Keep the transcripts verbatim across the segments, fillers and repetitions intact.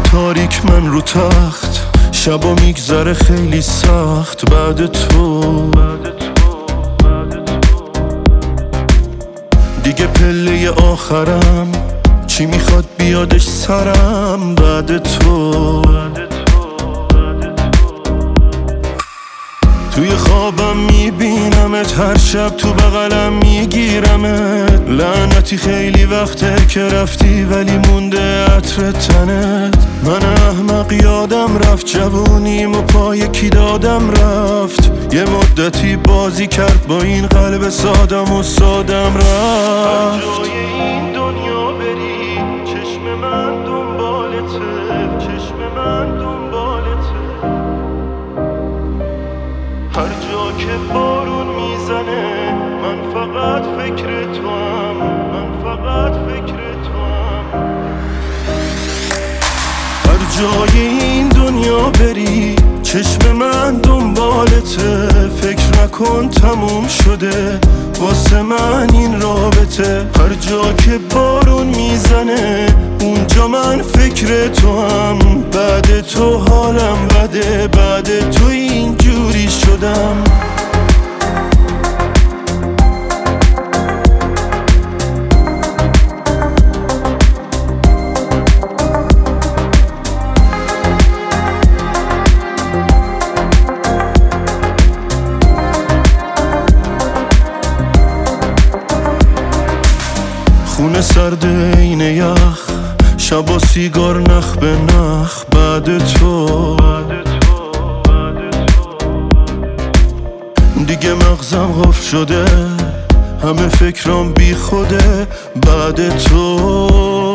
تاریک من رو تخت، شبا میگذره خیلی سخت بعد تو. دیگه پله آخرم، چی میخواد بیادش سرم بعد تو. توی خوابم میبینمت، هر شب تو بغلم میگیرمت. لعنتی خیلی وقته که رفتی ولی مونده عطر تنت. من احمق یادم رفت جوونیم و پای کی دادم رفت. یه مدتی بازی کرد با این قلب سادم و سادم رفت. هر جای این دنیا بری چشم من دنبالته، چشم من دنبالته. هر جا که بارون میزنه من فقط فکر توام، من فقط فکر توام. هر جای این دنیا بری چشم من دنبالته. فکر نکن تموم شده واسه من این رابطه. هر جا که بارون میزنه اونجا من فکر توام. بعد تو حالم بده، بعد تو اینجوری شدم. خونه سرد این یخ، شبا سیگار نخ به نخ بعد تو. دیگه مغزم قفل شده، همه فکرام بی خوده بعد تو.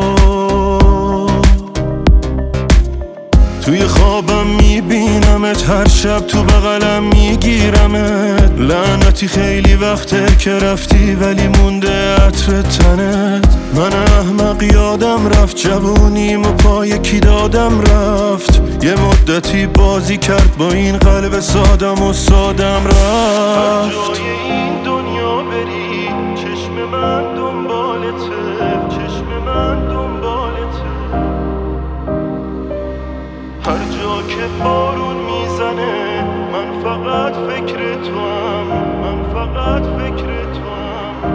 توی خوابم میبینمت، هر شب تو بغلم میگیرمت. لعنتی خیلی وقته که رفتی ولی مونده عطر تنت. من احمق یادم رفت جوونیم و پای کی دادم رفت. یه مدتی بازی کرد با این قلب سادم و سادم رفت. هر جای این دنیا بری چشم من دنبالته، چشم من دنبالته. هر جا که بارون میزنه من فقط فکر توام، من فقط فکر توام.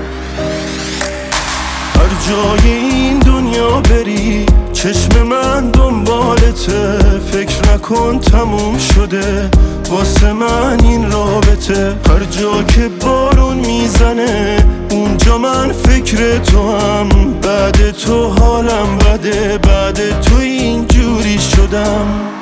هر جای این دنیا بری چشم من دنبالته. فکر نکن تموم شده واسه من این رابطه. هر جا که بارون میزنه اونجا من فکر توام. بعد تو حالم بده، بعد تو اینجوری شدم.